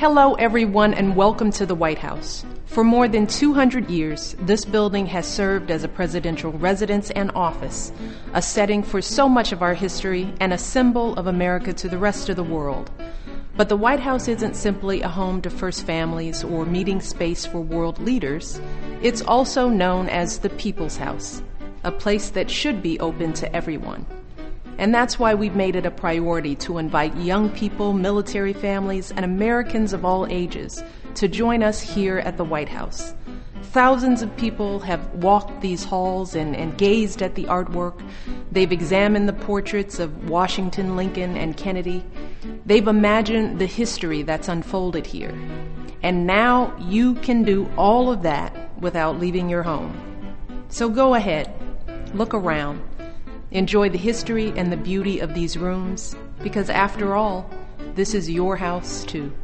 Hello, everyone, and welcome to the White House. For more than 200 years, this building has served as a presidential residence and office, a setting for so much of our history and a symbol of America to the rest of the world. But the White House isn't simply a home to first families or meeting space for world leaders. It's also known as the People's House, a place that should be open to everyone. And that's why we've made it a priority to invite young people, military families, and Americans of all ages to join us here at the White House. Thousands of people have walked these halls and gazed at the artwork. They've examined the portraits of Washington, Lincoln, and Kennedy. They've imagined the history that's unfolded here. And now you can do all of that without leaving your home. So go ahead, look around. Enjoy the history and the beauty of these rooms, because after all, this is your house too.